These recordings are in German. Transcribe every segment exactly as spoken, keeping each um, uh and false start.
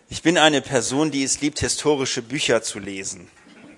Ich bin eine Person, die es liebt, historische Bücher zu lesen.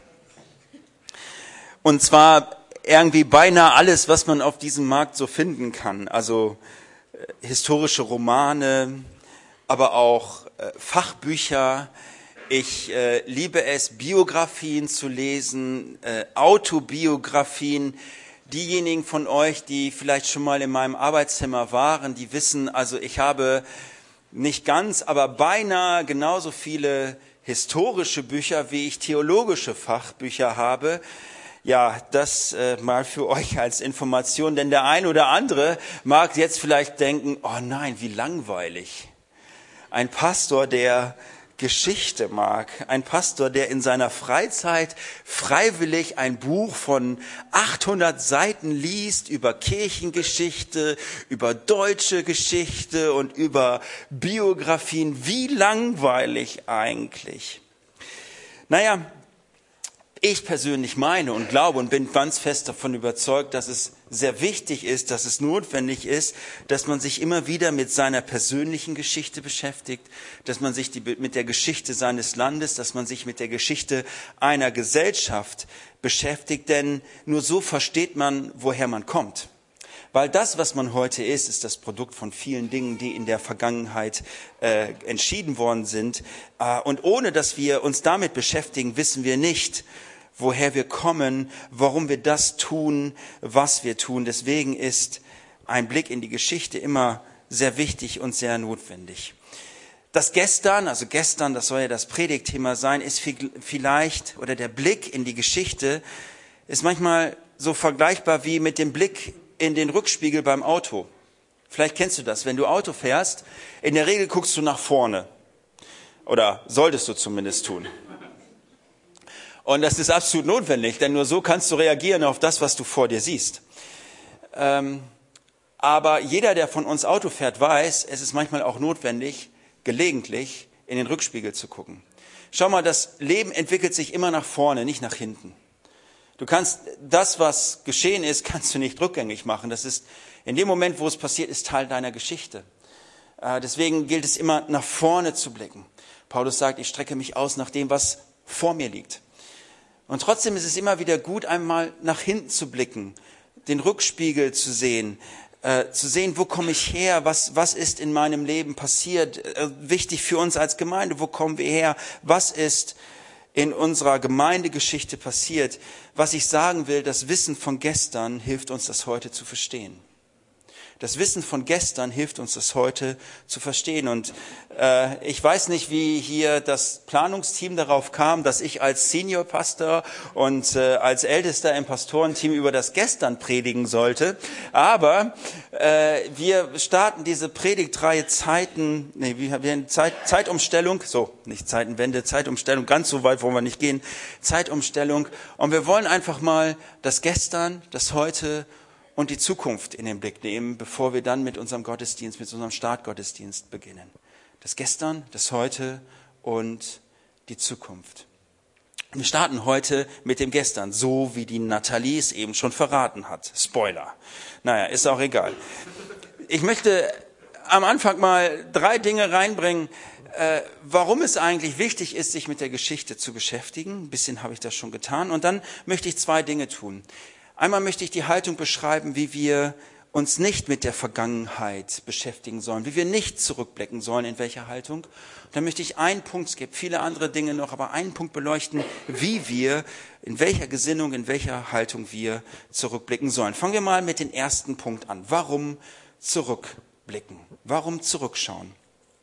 Und zwar irgendwie beinahe alles, was man auf diesem Markt so finden kann. Also äh, historische Romane, aber auch äh, Fachbücher. Ich äh, liebe es, Biografien zu lesen, äh, Autobiografien. Diejenigen von euch, die vielleicht schon mal in meinem Arbeitszimmer waren, die wissen, also ich habe nicht ganz, aber beinahe genauso viele historische Bücher, wie ich theologische Fachbücher habe. Ja, das äh, mal für euch als Information, denn der ein oder andere mag jetzt vielleicht denken, oh nein, wie langweilig. Ein Pastor, der Geschichte mag, ein Pastor, der in seiner Freizeit freiwillig ein Buch von achthundert Seiten liest über Kirchengeschichte, über deutsche Geschichte und über Biografien. Wie langweilig eigentlich. Naja, ich persönlich meine und glaube und bin ganz fest davon überzeugt, dass es sehr wichtig ist, dass es notwendig ist, dass man sich immer wieder mit seiner persönlichen Geschichte beschäftigt, dass man sich die, mit der Geschichte seines Landes, dass man sich mit der Geschichte einer Gesellschaft beschäftigt, denn nur so versteht man, woher man kommt. Weil das, was man heute ist, ist das Produkt von vielen Dingen, die in der Vergangenheit äh, entschieden worden sind. Äh, und ohne dass wir uns damit beschäftigen, wissen wir nicht, woher wir kommen, warum wir das tun, was wir tun. Deswegen ist ein Blick in die Geschichte immer sehr wichtig und sehr notwendig. Das Gestern, also gestern, das soll ja das Predigtthema sein, ist vielleicht, oder der Blick in die Geschichte ist manchmal so vergleichbar wie mit dem Blick in den Rückspiegel beim Auto. Vielleicht kennst du das, wenn du Auto fährst, in der Regel guckst du nach vorne. Oder solltest du zumindest tun. Und das ist absolut notwendig, denn nur so kannst du reagieren auf das, was du vor dir siehst. Ähm, aber jeder, der von uns Auto fährt, weiß, es ist manchmal auch notwendig, gelegentlich in den Rückspiegel zu gucken. Schau mal, das Leben entwickelt sich immer nach vorne, nicht nach hinten. Du kannst das, was geschehen ist, kannst du nicht rückgängig machen. Das ist in dem Moment, wo es passiert, ist Teil deiner Geschichte. Äh, deswegen gilt es immer, nach vorne zu blicken. Paulus sagt, ich strecke mich aus nach dem, was vor mir liegt. Und trotzdem ist es immer wieder gut, einmal nach hinten zu blicken, den Rückspiegel zu sehen, äh, zu sehen, wo komme ich her, was, was ist in meinem Leben passiert, äh, wichtig für uns als Gemeinde, wo kommen wir her, was ist in unserer Gemeindegeschichte passiert. Was ich sagen will, das Wissen von gestern hilft uns, das heute zu verstehen. Das Wissen von gestern hilft uns, das heute zu verstehen. Und äh, ich weiß nicht, wie hier das Planungsteam darauf kam, dass ich als Seniorpastor und äh, als Ältester im Pastorenteam über das Gestern predigen sollte. Aber äh, wir starten diese Predigtreihe Zeiten, nee, wir haben Zeit, Zeitumstellung, so, nicht Zeitenwende, Zeitumstellung, ganz so weit wollen wir nicht gehen, Zeitumstellung. Und wir wollen einfach mal das Gestern, das Heute und die Zukunft in den Blick nehmen, bevor wir dann mit unserem Gottesdienst, mit unserem Startgottesdienst beginnen. Das Gestern, das Heute und die Zukunft. Wir starten heute mit dem Gestern, so wie die Nathalie es eben schon verraten hat. Spoiler. Naja, ist auch egal. Ich möchte am Anfang mal drei Dinge reinbringen, äh, warum es eigentlich wichtig ist, sich mit der Geschichte zu beschäftigen. Ein bisschen habe ich das schon getan. Und dann möchte ich zwei Dinge tun. Einmal möchte ich die Haltung beschreiben, wie wir uns nicht mit der Vergangenheit beschäftigen sollen, wie wir nicht zurückblicken sollen, in welcher Haltung. Dann möchte ich einen Punkt, es gibt viele andere Dinge noch, aber einen Punkt beleuchten, wie wir, in welcher Gesinnung, in welcher Haltung wir zurückblicken sollen. Fangen wir mal mit dem ersten Punkt an. Warum zurückblicken? Warum zurückschauen?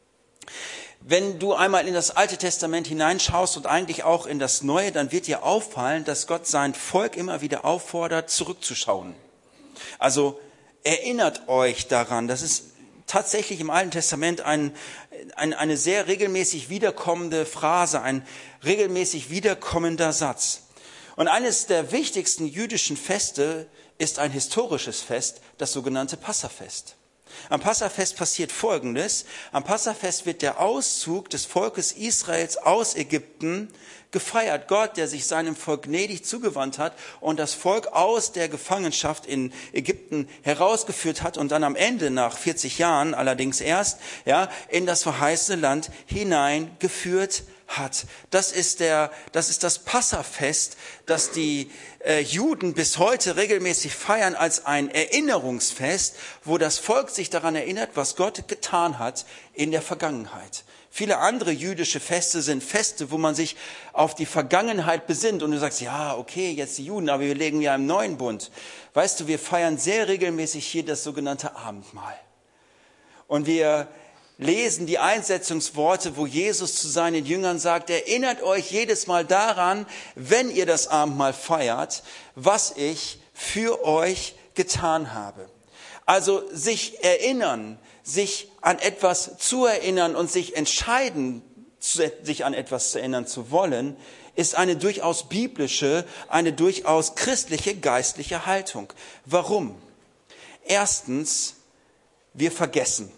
Wenn du einmal in das Alte Testament hineinschaust und eigentlich auch in das Neue, dann wird dir auffallen, dass Gott sein Volk immer wieder auffordert, zurückzuschauen. Also erinnert euch daran, das ist tatsächlich im Alten Testament ein, ein, eine sehr regelmäßig wiederkommende Phrase, ein regelmäßig wiederkommender Satz. Und eines der wichtigsten jüdischen Feste ist ein historisches Fest, das sogenannte Passafest. Am Passafest passiert Folgendes. Am Passafest wird der Auszug des Volkes Israels aus Ägypten gefeiert. Gott, der sich seinem Volk gnädig zugewandt hat und das Volk aus der Gefangenschaft in Ägypten herausgeführt hat und dann am Ende nach vierzig Jahren allerdings erst ja, in das verheißene Land hineingeführt hat. Das ist der, das ist das Passafest, das die äh, Juden bis heute regelmäßig feiern als ein Erinnerungsfest, wo das Volk sich daran erinnert, was Gott getan hat in der Vergangenheit. Viele andere jüdische Feste sind Feste, wo man sich auf die Vergangenheit besinnt und du sagst, ja, okay, jetzt die Juden, aber wir legen ja im neuen Bund. Weißt du, wir feiern sehr regelmäßig hier das sogenannte Abendmahl. Und wir lesen die Einsetzungsworte, wo Jesus zu seinen Jüngern sagt, erinnert euch jedes Mal daran, wenn ihr das Abendmahl feiert, was ich für euch getan habe. Also sich erinnern, sich an etwas zu erinnern und sich entscheiden, sich an etwas zu erinnern zu wollen, ist eine durchaus biblische, eine durchaus christliche, geistliche Haltung. Warum? Erstens, wir vergessen.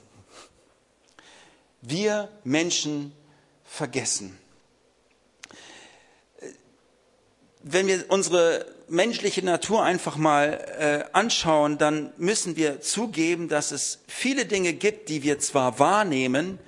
Wir Menschen vergessen. Wenn wir unsere menschliche Natur einfach mal äh, anschauen, dann müssen wir zugeben, dass es viele Dinge gibt, die wir zwar wahrnehmen,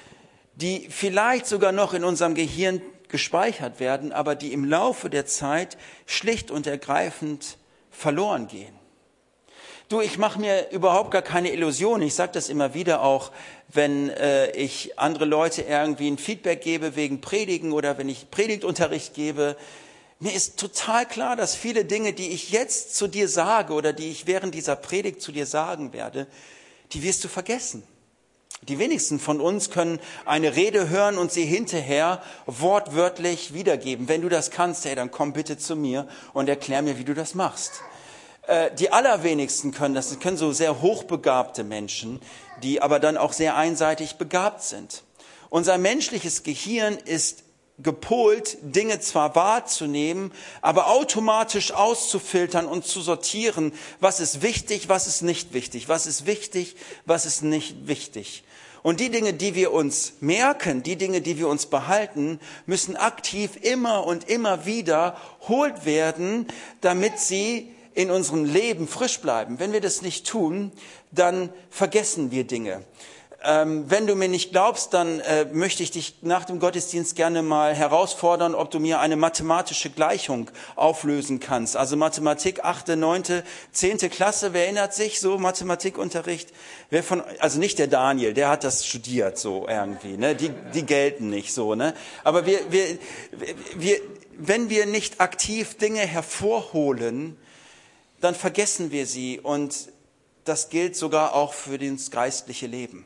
die vielleicht sogar noch in unserem Gehirn gespeichert werden, aber die im Laufe der Zeit schlicht und ergreifend verloren gehen. Du, ich mache mir überhaupt gar keine Illusionen. Ich sage das immer wieder auch, wenn äh, ich andere Leute irgendwie ein Feedback gebe wegen Predigen oder wenn ich Predigtunterricht gebe. Mir ist total klar, dass viele Dinge, die ich jetzt zu dir sage oder die ich während dieser Predigt zu dir sagen werde, die wirst du vergessen. Die wenigsten von uns können eine Rede hören und sie hinterher wortwörtlich wiedergeben. Wenn du das kannst, hey, dann komm bitte zu mir und erklär mir, wie du das machst. Die allerwenigsten können das, das können so sehr hochbegabte Menschen, die aber dann auch sehr einseitig begabt sind. Unser menschliches Gehirn ist gepolt, Dinge zwar wahrzunehmen, aber automatisch auszufiltern und zu sortieren, was ist wichtig, was ist nicht wichtig, was ist wichtig, was ist nicht wichtig. Und die Dinge, die wir uns merken, die Dinge, die wir uns behalten, müssen aktiv immer und immer wieder wiederholt werden, damit sie in unserem Leben frisch bleiben. Wenn wir das nicht tun, dann vergessen wir Dinge. Ähm, wenn du mir nicht glaubst, dann äh, möchte ich dich nach dem Gottesdienst gerne mal herausfordern, ob du mir eine mathematische Gleichung auflösen kannst. Also Mathematik, achte, neunte, zehnte Klasse, wer erinnert sich so, Mathematikunterricht? Wer von, also nicht der Daniel, der hat das studiert so irgendwie, ne? Die, die gelten nicht so, ne? Aber wir, wir, wir, wenn wir nicht aktiv Dinge hervorholen, dann vergessen wir sie und das gilt sogar auch für das geistliche Leben.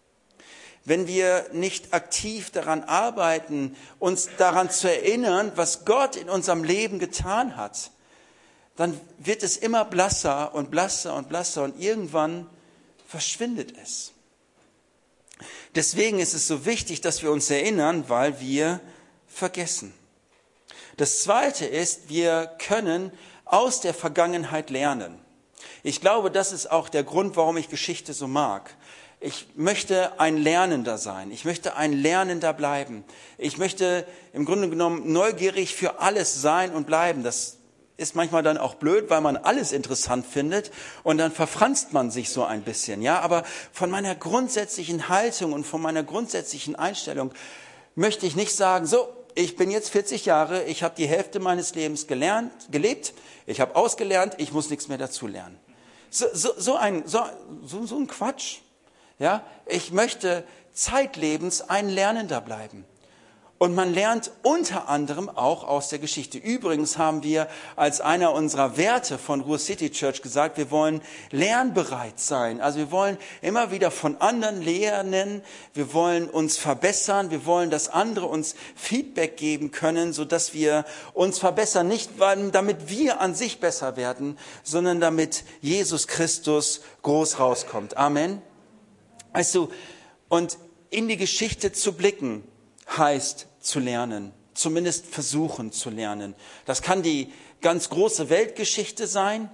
Wenn wir nicht aktiv daran arbeiten, uns daran zu erinnern, was Gott in unserem Leben getan hat, dann wird es immer blasser und blasser und blasser und irgendwann verschwindet es. Deswegen ist es so wichtig, dass wir uns erinnern, weil wir vergessen. Das Zweite ist, wir können aus der Vergangenheit lernen. Ich glaube, das ist auch der Grund, warum ich Geschichte so mag. Ich möchte ein Lernender sein. Ich möchte ein Lernender bleiben. Ich möchte im Grunde genommen neugierig für alles sein und bleiben. Das ist manchmal dann auch blöd, weil man alles interessant findet und dann verfranst man sich so ein bisschen. Ja, aber von meiner grundsätzlichen Haltung und von meiner grundsätzlichen Einstellung möchte ich nicht sagen, so, ich bin jetzt vierzig Jahre, ich habe die Hälfte meines Lebens gelernt, gelebt, ich habe ausgelernt, ich muss nichts mehr dazu lernen. So, so, so, ein, so, so, so ein Quatsch. Ja? Ich möchte zeitlebens ein Lernender bleiben. Und man lernt unter anderem auch aus der Geschichte. Übrigens haben wir als einer unserer Werte von Ruhr City Church gesagt, wir wollen lernbereit sein. Also wir wollen immer wieder von anderen lernen. Wir wollen uns verbessern. Wir wollen, dass andere uns Feedback geben können, sodass wir uns verbessern. Nicht damit wir an sich besser werden, sondern damit Jesus Christus groß rauskommt. Amen. Weißt du, und in die Geschichte zu blicken, heißt zu lernen, zumindest versuchen zu lernen. Das kann die ganz große Weltgeschichte sein,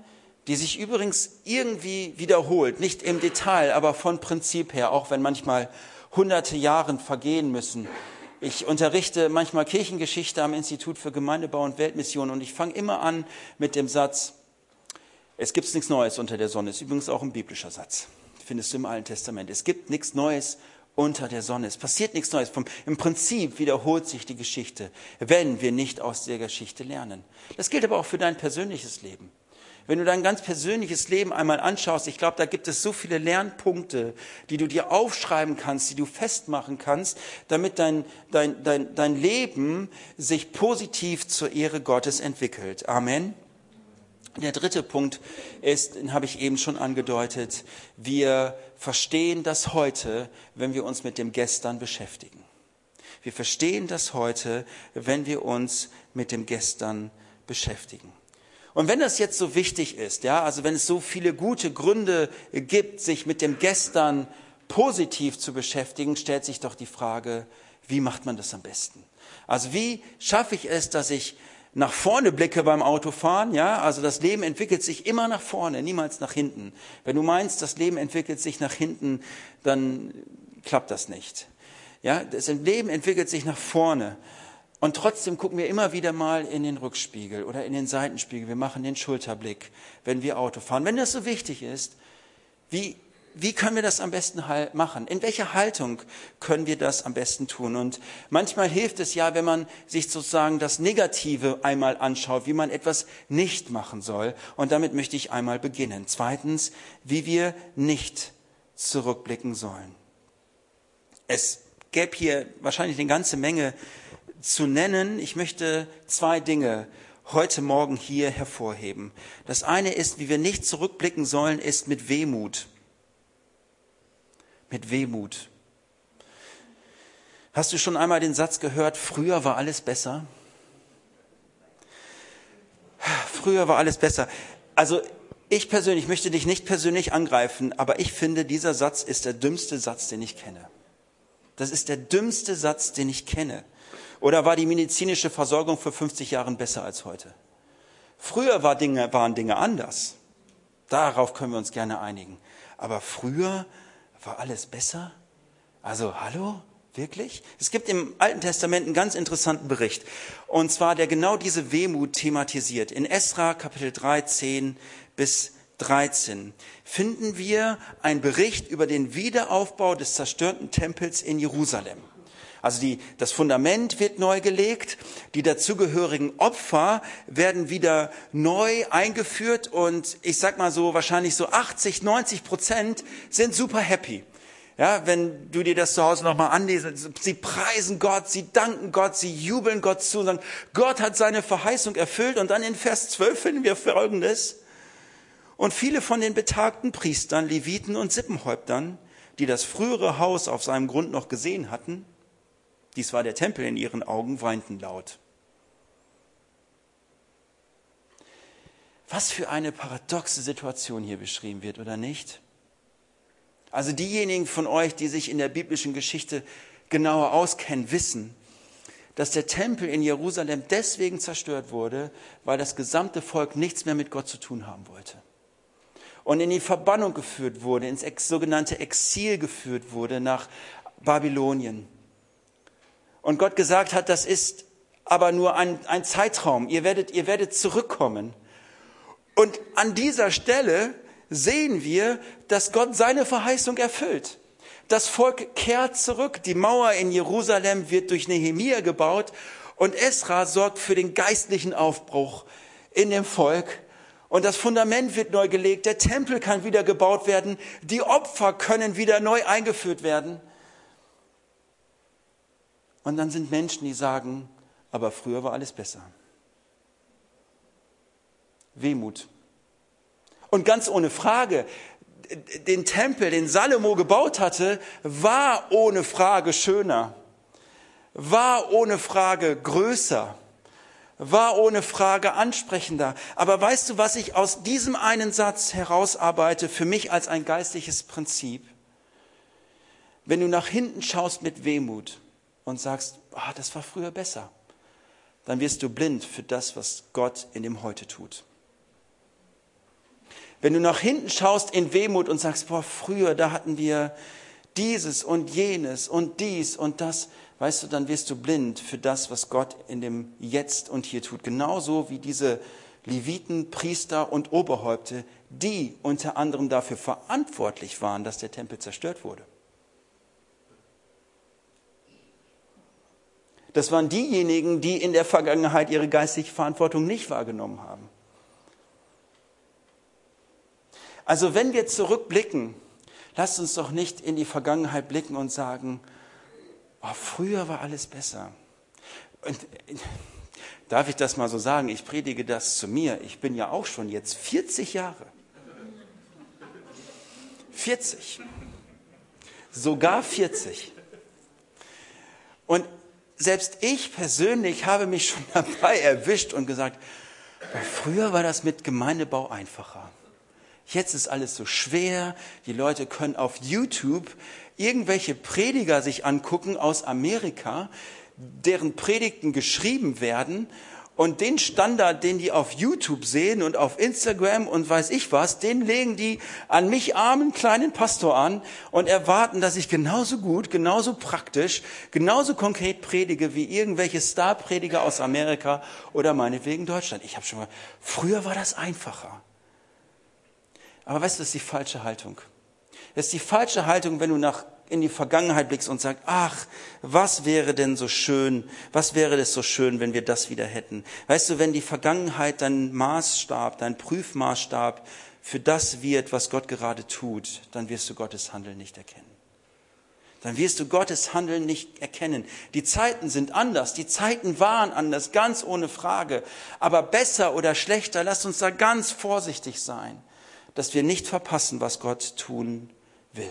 die sich übrigens irgendwie wiederholt, nicht im Detail, aber von Prinzip her, auch wenn manchmal hunderte Jahre vergehen müssen. Ich unterrichte manchmal Kirchengeschichte am Institut für Gemeindebau und Weltmission und ich fange immer an mit dem Satz, es gibt nichts Neues unter der Sonne. Ist übrigens auch ein biblischer Satz. Findest du im Alten Testament. Es gibt nichts Neues unter der Sonne. Es passiert nichts Neues. Vom, Im Prinzip wiederholt sich die Geschichte, wenn wir nicht aus der Geschichte lernen. Das gilt aber auch für dein persönliches Leben. Wenn du dein ganz persönliches Leben einmal anschaust, ich glaube, da gibt es so viele Lernpunkte, die du dir aufschreiben kannst, die du festmachen kannst, damit dein, dein, dein, dein Leben sich positiv zur Ehre Gottes entwickelt. Amen. Der dritte Punkt ist, den habe ich eben schon angedeutet, wir verstehen das heute, wenn wir uns mit dem Gestern beschäftigen. Wir verstehen das heute, wenn wir uns mit dem Gestern beschäftigen. Und wenn das jetzt so wichtig ist, ja, also wenn es so viele gute Gründe gibt, sich mit dem Gestern positiv zu beschäftigen, stellt sich doch die Frage, wie macht man das am besten? Also wie schaffe ich es, dass ich nach vorne blicke beim Autofahren, ja, also das Leben entwickelt sich immer nach vorne, niemals nach hinten. Wenn du meinst, das Leben entwickelt sich nach hinten, dann klappt das nicht. Ja, das Leben entwickelt sich nach vorne. Und trotzdem gucken wir immer wieder mal in den Rückspiegel oder in den Seitenspiegel. Wir machen den Schulterblick, wenn wir Auto fahren. Wenn das so wichtig ist, wie Wie können wir das am besten machen? In welcher Haltung können wir das am besten tun? Und manchmal hilft es ja, wenn man sich sozusagen das Negative einmal anschaut, wie man etwas nicht machen soll. Und damit möchte ich einmal beginnen. Zweitens, wie wir nicht zurückblicken sollen. Es gäbe hier wahrscheinlich eine ganze Menge zu nennen. Ich möchte zwei Dinge heute Morgen hier hervorheben. Das eine ist, wie wir nicht zurückblicken sollen, ist mit Wehmut. Mit Wehmut. Hast du schon einmal den Satz gehört, früher war alles besser? Früher war alles besser. Also ich persönlich möchte dich nicht persönlich angreifen, aber ich finde, dieser Satz ist der dümmste Satz, den ich kenne. Das ist der dümmste Satz, den ich kenne. Oder war die medizinische Versorgung vor fünfzig Jahren besser als heute? Früher war Dinge, waren Dinge anders. Darauf können wir uns gerne einigen. Aber früher war alles besser? Also, hallo? Wirklich? Es gibt im Alten Testament einen ganz interessanten Bericht. Und zwar, der genau diese Wehmut thematisiert. In Esra Kapitel drei, zehn bis dreizehn finden wir einen Bericht über den Wiederaufbau des zerstörten Tempels in Jerusalem. Also die, das Fundament wird neu gelegt, die dazugehörigen Opfer werden wieder neu eingeführt und ich sag mal so, wahrscheinlich so achtzig, neunzig Prozent sind super happy. Ja, wenn du dir das zu Hause nochmal anliest, sie preisen Gott, sie danken Gott, sie jubeln Gott zu und sagen, Gott hat seine Verheißung erfüllt. Und dann in Vers zwölf finden wir Folgendes. Und viele von den betagten Priestern, Leviten und Sippenhäuptern, die das frühere Haus auf seinem Grund noch gesehen hatten, dies war der Tempel in ihren Augen, weinten laut. Was für eine paradoxe Situation hier beschrieben wird, oder nicht? Also diejenigen von euch, die sich in der biblischen Geschichte genauer auskennen, wissen, dass der Tempel in Jerusalem deswegen zerstört wurde, weil das gesamte Volk nichts mehr mit Gott zu tun haben wollte. Und in die Verbannung geführt wurde, ins ex- sogenannte Exil geführt wurde nach Babylonien. Und Gott gesagt hat, das ist aber nur ein, ein Zeitraum. Ihr werdet, ihr werdet zurückkommen. Und an dieser Stelle sehen wir, dass Gott seine Verheißung erfüllt. Das Volk kehrt zurück. Die Mauer in Jerusalem wird durch Nehemia gebaut. Und Esra sorgt für den geistlichen Aufbruch in dem Volk. Und das Fundament wird neu gelegt. Der Tempel kann wieder gebaut werden. Die Opfer können wieder neu eingeführt werden. Und dann sind Menschen, die sagen, aber früher war alles besser. Wehmut. Und ganz ohne Frage, den Tempel, den Salomo gebaut hatte, war ohne Frage schöner, war ohne Frage größer, war ohne Frage ansprechender. Aber weißt du, was ich aus diesem einen Satz herausarbeite, für mich als ein geistliches Prinzip? Wenn du nach hinten schaust mit Wehmut und sagst, ah, das war früher besser, dann wirst du blind für das, was Gott in dem Heute tut. wenn du nach hinten schaust in Wehmut und sagst, boah, früher, da hatten wir dieses und jenes und dies und das, weißt du, dann wirst du blind für das, was Gott in dem Jetzt und Hier tut. Genauso wie diese Leviten, Priester und Oberhäupte, die unter anderem dafür verantwortlich waren, dass der Tempel zerstört wurde. Das waren diejenigen, die in der Vergangenheit ihre geistliche Verantwortung nicht wahrgenommen haben. Also wenn wir zurückblicken, lasst uns doch nicht in die Vergangenheit blicken und sagen, oh, früher war alles besser. Und, darf ich das mal so sagen? Ich predige das zu mir. Ich bin ja auch schon jetzt vierzig Jahre. vierzig. Sogar vierzig. Und selbst ich persönlich habe mich schon dabei erwischt und gesagt, früher war das mit Gemeindebau einfacher. Jetzt ist alles so schwer. Die Leute können auf YouTube irgendwelche Prediger sich angucken aus Amerika, deren Predigten geschrieben werden. Und den Standard, den die auf YouTube sehen und auf Instagram und weiß ich was, den legen die an mich armen kleinen Pastor an und erwarten, dass ich genauso gut, genauso praktisch, genauso konkret predige wie irgendwelche Starprediger aus Amerika oder meinetwegen Deutschland. Ich habe schon mal, früher war das einfacher. Aber weißt du, das ist die falsche Haltung. Das ist die falsche Haltung, wenn du nach in die Vergangenheit blickst und sagst, ach, was wäre denn so schön, was wäre das so schön, wenn wir das wieder hätten. Weißt du, wenn die Vergangenheit dein Maßstab, dein Prüfmaßstab für das wird, was Gott gerade tut, dann wirst du Gottes Handeln nicht erkennen. Dann wirst du Gottes Handeln nicht erkennen. Die Zeiten sind anders, die Zeiten waren anders, ganz ohne Frage. Aber besser oder schlechter, lasst uns da ganz vorsichtig sein, dass wir nicht verpassen, was Gott tun will.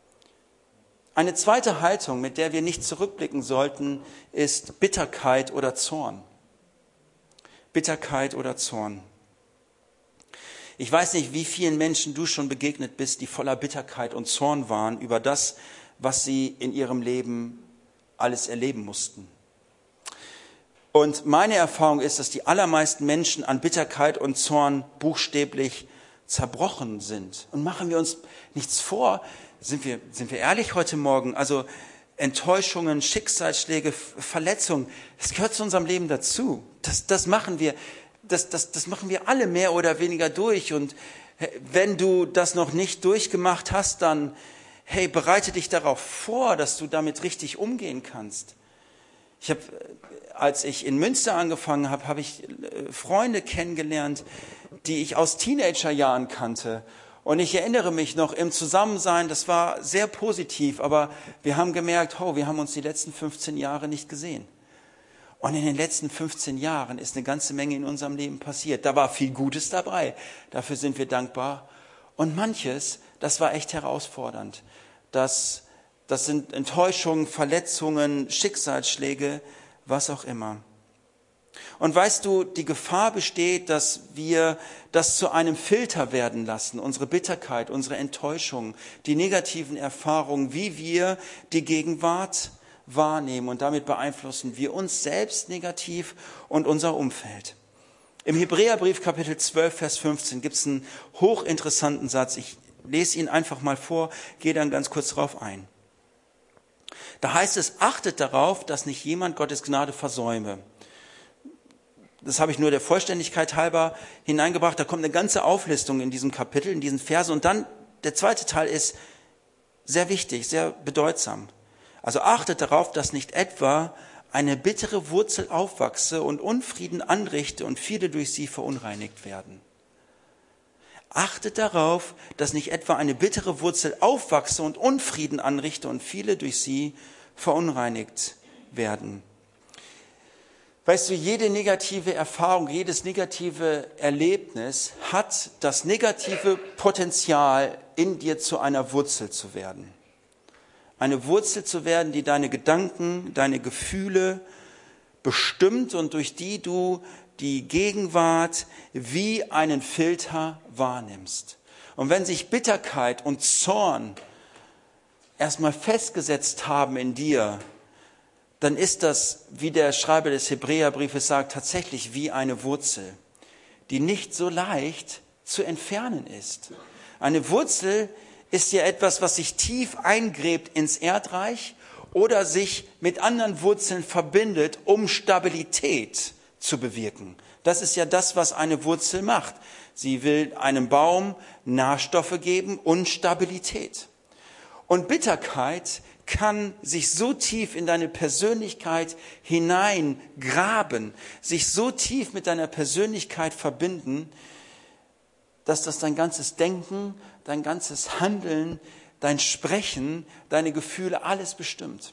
Eine zweite Haltung, mit der wir nicht zurückblicken sollten, ist Bitterkeit oder Zorn. Bitterkeit oder Zorn. Ich weiß nicht, wie vielen Menschen du schon begegnet bist, die voller Bitterkeit und Zorn waren über das, was sie in ihrem Leben alles erleben mussten. Und meine Erfahrung ist, dass die allermeisten Menschen an Bitterkeit und Zorn buchstäblich zerbrochen sind. Und machen wir uns nichts vor, sind wir, sind wir ehrlich heute Morgen, also Enttäuschungen, Schicksalsschläge, Verletzungen, das gehört zu unserem Leben dazu. Das, das machen wir, das, das, das machen wir alle mehr oder weniger durch. Und wenn du das noch nicht durchgemacht hast, dann, hey, bereite dich darauf vor, dass du damit richtig umgehen kannst. Ich habe, als ich in Münster angefangen habe, habe ich Freunde kennengelernt, die ich aus Teenagerjahren kannte. Und ich erinnere mich noch im Zusammensein, das war sehr positiv, aber wir haben gemerkt, oh, wir haben uns die letzten fünfzehn Jahre nicht gesehen. Und in den letzten fünfzehn Jahren ist eine ganze Menge in unserem Leben passiert. Da war viel Gutes dabei, dafür sind wir dankbar. Und manches, das war echt herausfordernd. Das, das sind Enttäuschungen, Verletzungen, Schicksalsschläge, was auch immer. Und weißt du, die Gefahr besteht, dass wir das zu einem Filter werden lassen, unsere Bitterkeit, unsere Enttäuschung, die negativen Erfahrungen, wie wir die Gegenwart wahrnehmen. Und damit beeinflussen wir uns selbst negativ und unser Umfeld. Im Hebräerbrief Kapitel zwölf, Vers fünfzehn gibt es einen hochinteressanten Satz. Ich lese ihn einfach mal vor, gehe dann ganz kurz darauf ein. Da heißt es, achtet darauf, dass nicht jemand Gottes Gnade versäume. Das habe ich nur der Vollständigkeit halber hineingebracht. Da kommt eine ganze Auflistung in diesem Kapitel, in diesen Versen. Und dann der zweite Teil ist sehr wichtig, sehr bedeutsam. Also achtet darauf, dass nicht etwa eine bittere Wurzel aufwachse und Unfrieden anrichte und viele durch sie verunreinigt werden. Achtet darauf, dass nicht etwa eine bittere Wurzel aufwachse und Unfrieden anrichte und viele durch sie verunreinigt werden. Weißt du, jede negative Erfahrung, jedes negative Erlebnis hat das negative Potenzial, in dir zu einer Wurzel zu werden. Eine Wurzel zu werden, die deine Gedanken, deine Gefühle bestimmt und durch die du die Gegenwart wie einen Filter wahrnimmst. Und wenn sich Bitterkeit und Zorn erstmal festgesetzt haben in dir, dann ist das, wie der Schreiber des Hebräerbriefes sagt, tatsächlich wie eine Wurzel, die nicht so leicht zu entfernen ist. Eine Wurzel ist ja etwas, was sich tief eingräbt ins Erdreich oder sich mit anderen Wurzeln verbindet, um Stabilität zu bewirken. Das ist ja das, was eine Wurzel macht. Sie will einem Baum Nährstoffe geben und Stabilität. Und Bitterkeit kann sich so tief in deine Persönlichkeit hineingraben, sich so tief mit deiner Persönlichkeit verbinden, dass das dein ganzes Denken, dein ganzes Handeln, dein Sprechen, deine Gefühle, alles bestimmt.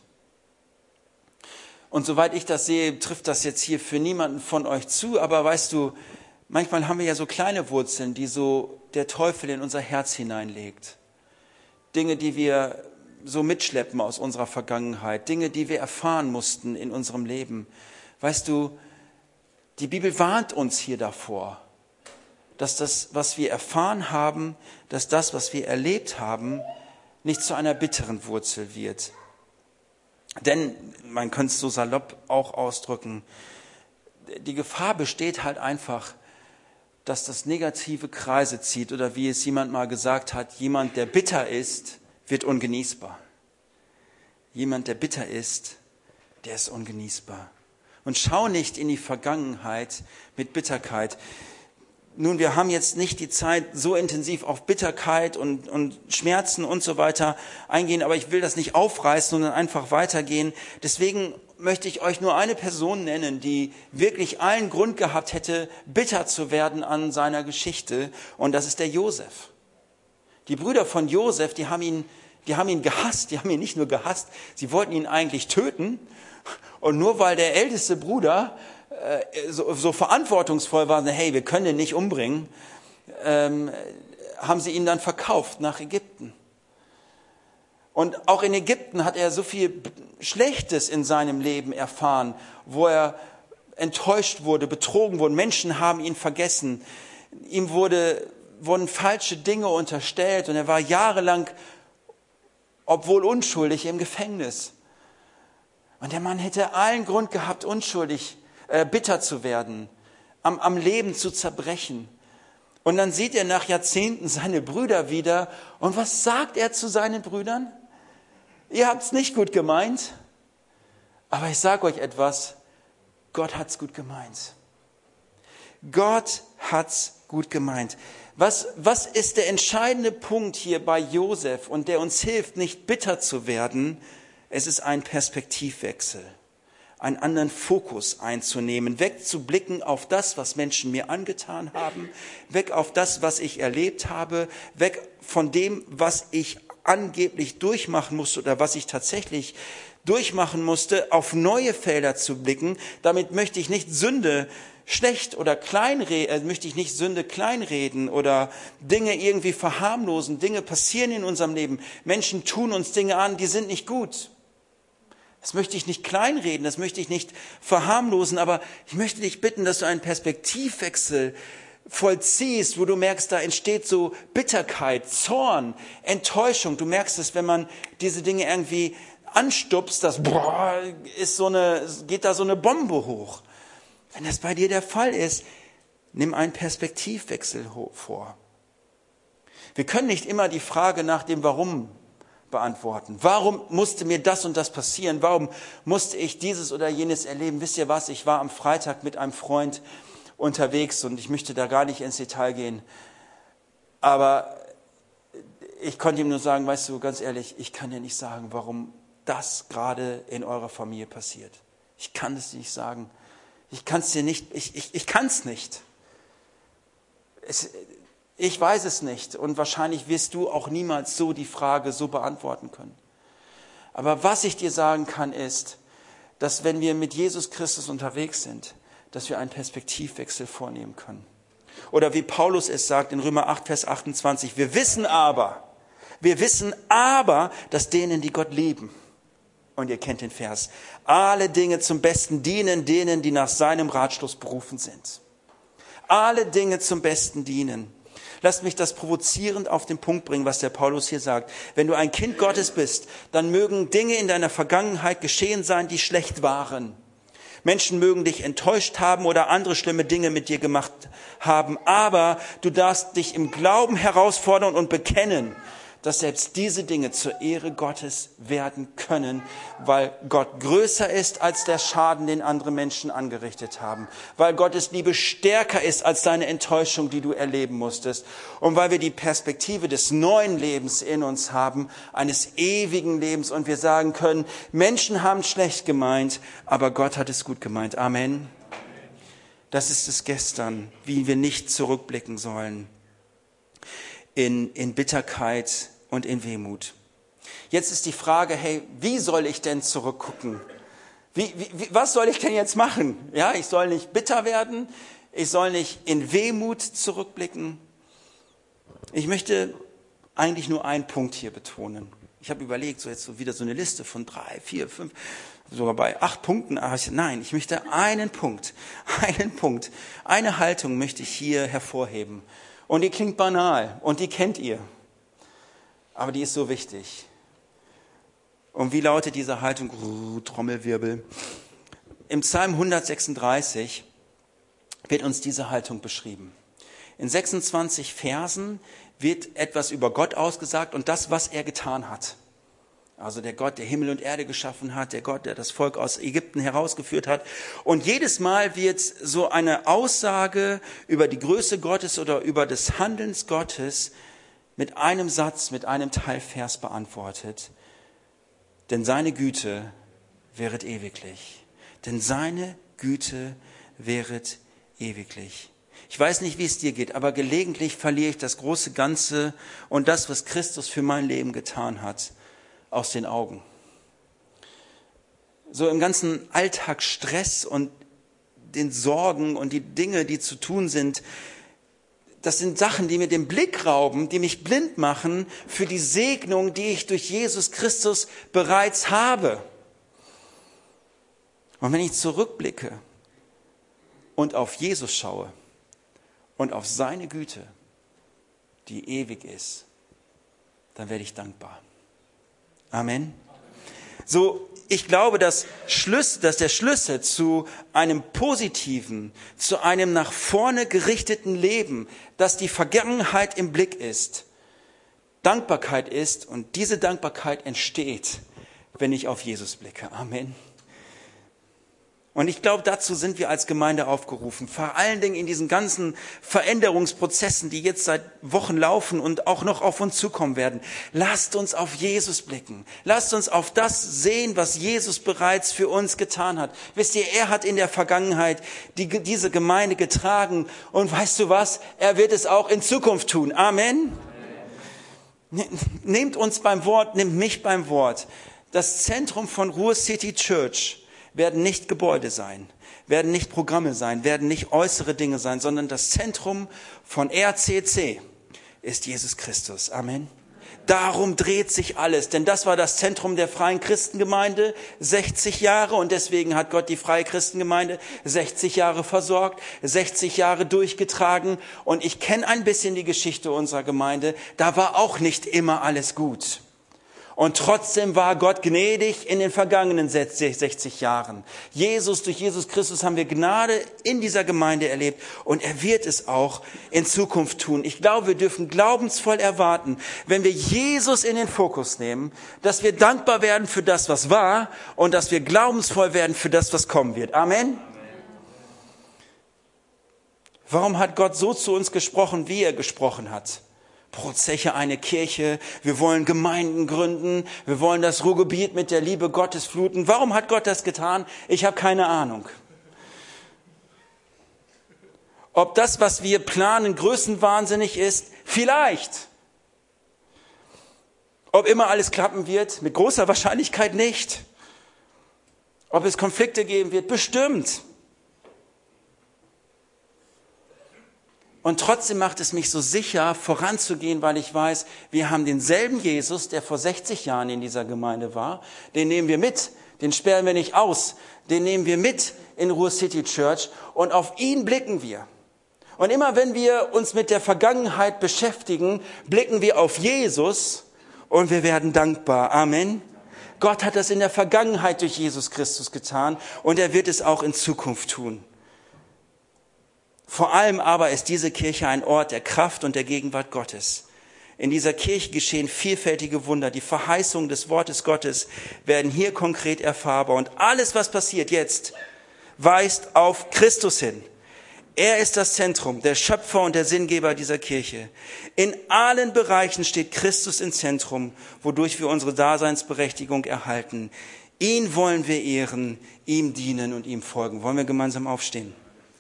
Und soweit ich das sehe, trifft das jetzt hier für niemanden von euch zu, aber weißt du, manchmal haben wir ja so kleine Wurzeln, die so der Teufel in unser Herz hineinlegt. Dinge, die wir so mitschleppen aus unserer Vergangenheit, Dinge, die wir erfahren mussten in unserem Leben. Weißt du, die Bibel warnt uns hier davor, dass das, was wir erfahren haben, dass das, was wir erlebt haben, nicht zu einer bitteren Wurzel wird. Denn, man könnte es so salopp auch ausdrücken, die Gefahr besteht halt einfach, dass das negative Kreise zieht oder wie es jemand mal gesagt hat, jemand, der bitter ist, wird ungenießbar. Jemand, der bitter ist, der ist ungenießbar. Und schau nicht in die Vergangenheit mit Bitterkeit. Nun, wir haben jetzt nicht die Zeit, so intensiv auf Bitterkeit und, und Schmerzen und so weiter eingehen, aber ich will das nicht aufreißen, sondern einfach weitergehen. Deswegen möchte ich euch nur eine Person nennen, die wirklich allen Grund gehabt hätte, bitter zu werden an seiner Geschichte, und das ist der Josef. Die Brüder von Josef, die haben ihn, die haben ihn gehasst, die haben ihn nicht nur gehasst, sie wollten ihn eigentlich töten, und nur weil der älteste Bruder So, so verantwortungsvoll waren, hey, wir können den nicht umbringen, ähm, haben sie ihn dann verkauft nach Ägypten. Und auch in Ägypten hat er so viel Schlechtes in seinem Leben erfahren, wo er enttäuscht wurde, betrogen wurde. Menschen haben ihn vergessen. Ihm wurde, wurden falsche Dinge unterstellt und er war jahrelang, obwohl unschuldig, im Gefängnis. Und der Mann hätte allen Grund gehabt, unschuldig bitter zu werden, am, am Leben zu zerbrechen. Und dann sieht er nach Jahrzehnten seine Brüder wieder. Und was sagt er zu seinen Brüdern? Ihr habt es nicht gut gemeint, aber ich sage euch etwas, Gott hat's gut gemeint. Gott hat's gut gemeint. Was, was ist der entscheidende Punkt hier bei Josef und der uns hilft, nicht bitter zu werden? Es ist ein Perspektivwechsel. Einen anderen Fokus einzunehmen, wegzublicken auf das, was Menschen mir angetan haben, weg auf das, was ich erlebt habe, weg von dem, was ich angeblich durchmachen musste oder was ich tatsächlich durchmachen musste, auf neue Felder zu blicken. Damit möchte ich nicht Sünde schlecht oder kleinreden, möchte ich nicht Sünde kleinreden oder Dinge irgendwie verharmlosen. Dinge passieren in unserem Leben. Menschen tun uns Dinge an, die sind nicht gut. Das möchte ich nicht kleinreden, das möchte ich nicht verharmlosen, aber ich möchte dich bitten, dass du einen Perspektivwechsel vollziehst, wo du merkst, da entsteht so Bitterkeit, Zorn, Enttäuschung. Du merkst es, wenn man diese Dinge irgendwie anstupst, das boah, ist so eine, geht da so eine Bombe hoch. Wenn das bei dir der Fall ist, nimm einen Perspektivwechsel vor. Wir können nicht immer die Frage nach dem Warum beantworten. Warum musste mir das und das passieren? Warum musste ich dieses oder jenes erleben? Wisst ihr was? Ich war am Freitag mit einem Freund unterwegs und ich möchte da gar nicht ins Detail gehen. Aber ich konnte ihm nur sagen, weißt du, ganz ehrlich, ich kann dir nicht sagen, warum das gerade in eurer Familie passiert. Ich kann es dir nicht sagen. Ich kann es dir nicht, ich, ich, ich kann es nicht. Es, Ich weiß es nicht und wahrscheinlich wirst du auch niemals so die Frage so beantworten können. Aber was ich dir sagen kann, ist, dass wenn wir mit Jesus Christus unterwegs sind, dass wir einen Perspektivwechsel vornehmen können. Oder wie Paulus es sagt in Römer acht, Vers achtundzwanzig, wir wissen aber, wir wissen aber, dass denen, die Gott lieben, und ihr kennt den Vers, alle Dinge zum Besten dienen, denen, die nach seinem Ratschluss berufen sind. Alle Dinge zum Besten dienen. Lasst mich das provozierend auf den Punkt bringen, was der Paulus hier sagt. Wenn du ein Kind Gottes bist, dann mögen Dinge in deiner Vergangenheit geschehen sein, die schlecht waren. Menschen mögen dich enttäuscht haben oder andere schlimme Dinge mit dir gemacht haben, aber du darfst dich im Glauben herausfordern und bekennen, dass selbst diese Dinge zur Ehre Gottes werden können, weil Gott größer ist als der Schaden, den andere Menschen angerichtet haben, weil Gottes Liebe stärker ist als deine Enttäuschung, die du erleben musstest, und weil wir die Perspektive des neuen Lebens in uns haben, eines ewigen Lebens, und wir sagen können, Menschen haben schlecht gemeint, aber Gott hat es gut gemeint. Amen. Das ist es gestern, wie wir nicht zurückblicken sollen. In, in Bitterkeit und in Wehmut. Jetzt ist die Frage, hey, wie soll ich denn zurückgucken? Wie, wie, was soll ich denn jetzt machen? Ja, ich soll nicht bitter werden, ich soll nicht in Wehmut zurückblicken. Ich möchte eigentlich nur einen Punkt hier betonen. Ich habe überlegt, so jetzt so wieder so eine Liste von drei, vier, fünf, sogar bei acht Punkten. Aber ich, nein, ich möchte einen Punkt, einen Punkt, eine Haltung möchte ich hier hervorheben. Und die klingt banal und die kennt ihr. Aber die ist so wichtig. Und wie lautet diese Haltung? Trommelwirbel. Im Psalm hundertsechsunddreißig wird uns diese Haltung beschrieben. In sechsundzwanzig Versen wird etwas über Gott ausgesagt und das, was er getan hat. Also der Gott, der Himmel und Erde geschaffen hat, der Gott, der das Volk aus Ägypten herausgeführt hat. Und jedes Mal wird so eine Aussage über die Größe Gottes oder über das Handeln Gottes mit einem Satz, mit einem Teilvers beantwortet. Denn seine Güte wäret ewiglich. Denn seine Güte wäret ewiglich. Ich weiß nicht, wie es dir geht, aber gelegentlich verliere ich das große Ganze und das, was Christus für mein Leben getan hat, aus den Augen. So im ganzen Alltagsstress und den Sorgen und die Dinge, die zu tun sind, das sind Sachen, die mir den Blick rauben, die mich blind machen für die Segnung, die ich durch Jesus Christus bereits habe. Und wenn ich zurückblicke und auf Jesus schaue und auf seine Güte, die ewig ist, dann werde ich dankbar. Amen. So, ich glaube, dass, Schlüssel, dass der Schlüssel zu einem positiven, zu einem nach vorne gerichteten Leben, dass die Vergangenheit im Blick ist, Dankbarkeit ist, und diese Dankbarkeit entsteht, wenn ich auf Jesus blicke. Amen. Und ich glaube, dazu sind wir als Gemeinde aufgerufen, vor allen Dingen in diesen ganzen Veränderungsprozessen, die jetzt seit Wochen laufen und auch noch auf uns zukommen werden. Lasst uns auf Jesus blicken. Lasst uns auf das sehen, was Jesus bereits für uns getan hat. Wisst ihr, er hat in der Vergangenheit die, diese Gemeinde getragen, und weißt du was? Er wird es auch in Zukunft tun. Amen. Nehmt uns beim Wort, nehmt mich beim Wort. Das Zentrum von Ruhr City Church werden nicht Gebäude sein, werden nicht Programme sein, werden nicht äußere Dinge sein, sondern das Zentrum von R C C ist Jesus Christus. Amen. Darum dreht sich alles, denn das war das Zentrum der Freien Christengemeinde sechzig Jahre, und deswegen hat Gott die Freie Christengemeinde sechzig Jahre versorgt, sechzig Jahre durchgetragen, und ich kenne ein bisschen die Geschichte unserer Gemeinde, da war auch nicht immer alles gut. Und trotzdem war Gott gnädig in den vergangenen sechzig Jahren. Jesus, durch Jesus Christus haben wir Gnade in dieser Gemeinde erlebt, und er wird es auch in Zukunft tun. Ich glaube, wir dürfen glaubensvoll erwarten, wenn wir Jesus in den Fokus nehmen, dass wir dankbar werden für das, was war, und dass wir glaubensvoll werden für das, was kommen wird. Amen. Warum hat Gott so zu uns gesprochen, wie er gesprochen hat? Zeche eine Kirche, wir wollen Gemeinden gründen, wir wollen das Ruhrgebiet mit der Liebe Gottes fluten. Warum hat Gott das getan? Ich habe keine Ahnung. Ob das, was wir planen, größenwahnsinnig ist? Vielleicht. Ob immer alles klappen wird? Mit großer Wahrscheinlichkeit nicht. Ob es Konflikte geben wird? Bestimmt. Und trotzdem macht es mich so sicher, voranzugehen, weil ich weiß, wir haben denselben Jesus, der vor sechzig Jahren in dieser Gemeinde war. Den nehmen wir mit, den sperren wir nicht aus, den nehmen wir mit in Ruhr City Church, und auf ihn blicken wir. Und immer wenn wir uns mit der Vergangenheit beschäftigen, blicken wir auf Jesus, und wir werden dankbar. Amen. Gott hat das in der Vergangenheit durch Jesus Christus getan und er wird es auch in Zukunft tun. Vor allem aber ist diese Kirche ein Ort der Kraft und der Gegenwart Gottes. In dieser Kirche geschehen vielfältige Wunder. Die Verheißungen des Wortes Gottes werden hier konkret erfahrbar. Und alles, was passiert jetzt, weist auf Christus hin. Er ist das Zentrum, der Schöpfer und der Sinngeber dieser Kirche. In allen Bereichen steht Christus im Zentrum, wodurch wir unsere Daseinsberechtigung erhalten. Ihn wollen wir ehren, ihm dienen und ihm folgen. Wollen wir gemeinsam aufstehen?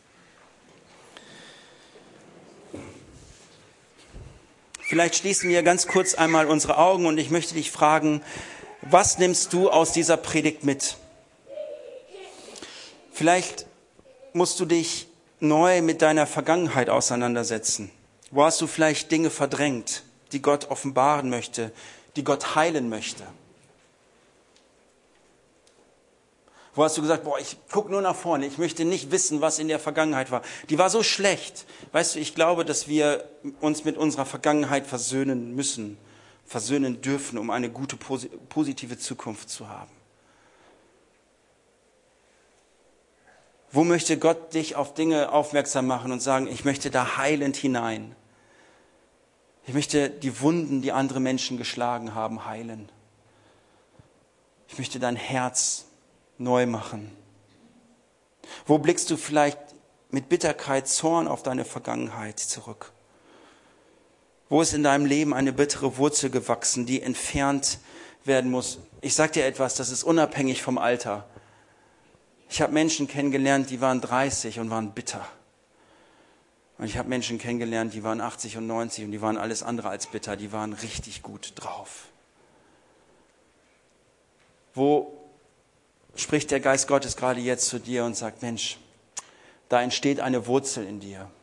Vielleicht schließen wir ganz kurz einmal unsere Augen und ich möchte dich fragen, was nimmst du aus dieser Predigt mit? Vielleicht musst du dich neu mit deiner Vergangenheit auseinandersetzen. Wo hast du vielleicht Dinge verdrängt, die Gott offenbaren möchte, die Gott heilen möchte? Wo hast du gesagt, boah, ich gucke nur nach vorne, ich möchte nicht wissen, was in der Vergangenheit war. Die war so schlecht. Weißt du, ich glaube, dass wir uns mit unserer Vergangenheit versöhnen müssen, versöhnen dürfen, um eine gute, positive Zukunft zu haben. Wo möchte Gott dich auf Dinge aufmerksam machen und sagen, ich möchte da heilend hinein. Ich möchte die Wunden, die andere Menschen geschlagen haben, heilen. Ich möchte dein Herz neu machen. Wo blickst du vielleicht mit Bitterkeit, Zorn auf deine Vergangenheit zurück? Wo ist in deinem Leben eine bittere Wurzel gewachsen, die entfernt werden muss? Ich sage dir etwas, das ist unabhängig vom Alter. Ich habe Menschen kennengelernt, die waren dreißig und waren bitter. Und ich habe Menschen kennengelernt, die waren achtzig und neunzig und die waren alles andere als bitter. Die waren richtig gut drauf. Wo spricht der Geist Gottes gerade jetzt zu dir und sagt, Mensch, da entsteht eine Wurzel in dir.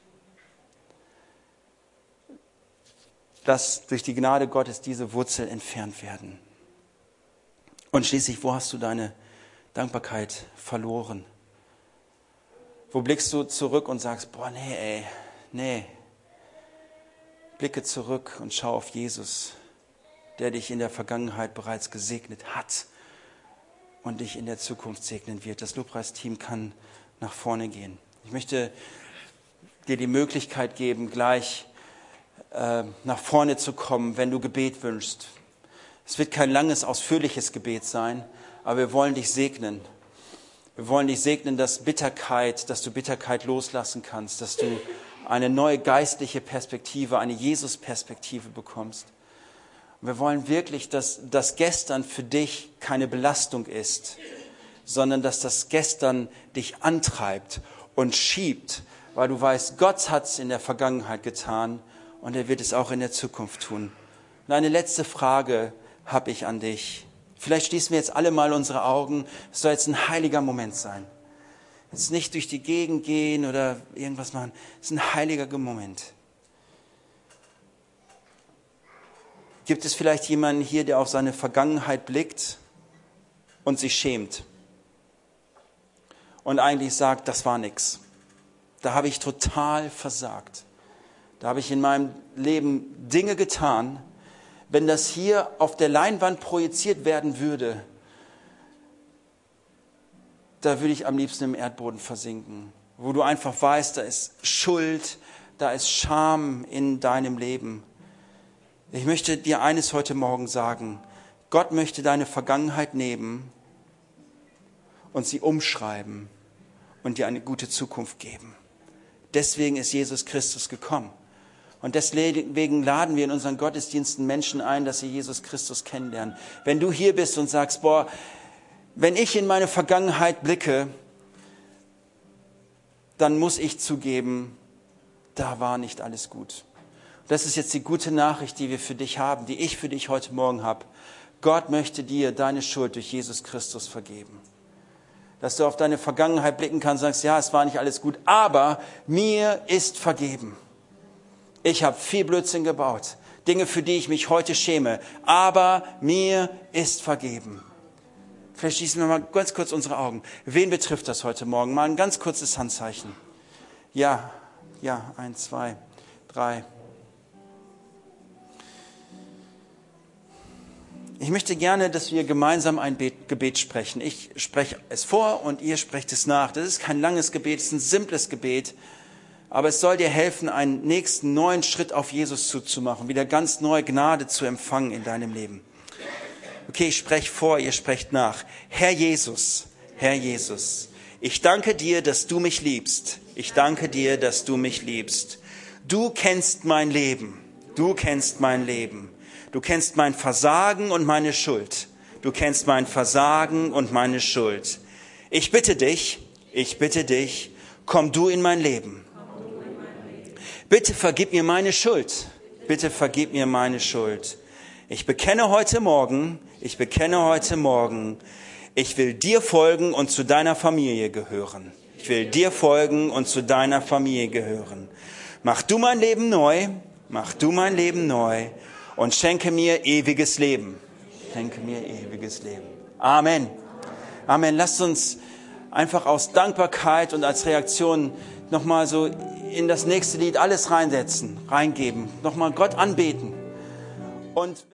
Lass durch die Gnade Gottes diese Wurzel entfernt werden. Und schließlich, wo hast du deine Dankbarkeit verloren? Wo blickst du zurück und sagst, boah, nee, ey, nee. Blicke zurück und schau auf Jesus, der dich in der Vergangenheit bereits gesegnet hat und dich in der Zukunft segnen wird. Das Lobpreisteam kann nach vorne gehen. Ich möchte dir die Möglichkeit geben, gleich äh, nach vorne zu kommen, wenn du Gebet wünschst. Es wird kein langes, ausführliches Gebet sein, aber wir wollen dich segnen. Wir wollen dich segnen, dass Bitterkeit, dass du Bitterkeit loslassen kannst, dass du eine neue geistliche Perspektive, eine Jesus-Perspektive bekommst. Und wir wollen wirklich, dass das Gestern für dich keine Belastung ist, sondern dass das Gestern dich antreibt und schiebt, weil du weißt, Gott hat es in der Vergangenheit getan und er wird es auch in der Zukunft tun. Und eine letzte Frage habe ich an dich. Vielleicht schließen wir jetzt alle mal unsere Augen. Es soll jetzt ein heiliger Moment sein. Jetzt nicht durch die Gegend gehen oder irgendwas machen. Es ist ein heiliger Moment. Gibt es vielleicht jemanden hier, der auf seine Vergangenheit blickt und sich schämt? Und eigentlich sagt, das war nix. Da habe ich total versagt. Da habe ich in meinem Leben Dinge getan. Wenn das hier auf der Leinwand projiziert werden würde, da würde ich am liebsten im Erdboden versinken. Wo du einfach weißt, da ist Schuld, da ist Scham in deinem Leben. Ich möchte dir eines heute Morgen sagen. Gott möchte deine Vergangenheit nehmen und sie umschreiben und dir eine gute Zukunft geben. Deswegen ist Jesus Christus gekommen. Und deswegen laden wir in unseren Gottesdiensten Menschen ein, dass sie Jesus Christus kennenlernen. Wenn du hier bist und sagst, boah, wenn ich in meine Vergangenheit blicke, dann muss ich zugeben, da war nicht alles gut. Das ist jetzt die gute Nachricht, die wir für dich haben, die ich für dich heute Morgen habe. Gott möchte dir deine Schuld durch Jesus Christus vergeben. Dass du auf deine Vergangenheit blicken kannst und sagst, ja, es war nicht alles gut, aber mir ist vergeben. Ich habe viel Blödsinn gebaut, Dinge, für die ich mich heute schäme, aber mir ist vergeben. Vielleicht schließen wir mal ganz kurz unsere Augen. Wen betrifft das heute Morgen? Mal ein ganz kurzes Handzeichen. Ja, ja, eins, zwei, drei. ich möchte gerne, dass wir gemeinsam ein Gebet sprechen. Ich spreche es vor und ihr sprecht es nach. Das ist kein langes Gebet, es ist ein simples Gebet. Aber es soll dir helfen, einen nächsten neuen Schritt auf Jesus zuzumachen, wieder ganz neue Gnade zu empfangen in deinem Leben. Okay, ich spreche vor, ihr sprecht nach. Herr Jesus, Herr Jesus, ich danke dir, dass du mich liebst. Ich danke dir, dass du mich liebst. Du kennst mein Leben. Du kennst mein Leben. Du kennst mein Versagen und meine Schuld. Du kennst mein Versagen und meine Schuld. Ich bitte dich, ich bitte dich, komm du in mein Leben. Bitte vergib mir meine Schuld. Bitte vergib mir meine Schuld. Ich bekenne heute Morgen, ich bekenne heute Morgen, ich will dir folgen und zu deiner Familie gehören. Ich will dir folgen und zu deiner Familie gehören. Mach du mein Leben neu, mach du mein Leben neu und schenke mir ewiges Leben. Schenke mir ewiges Leben. Amen. Amen. Lasst uns einfach aus Dankbarkeit und als Reaktion nochmal so in das nächste Lied alles reinsetzen, reingeben, nochmal Gott anbeten. Und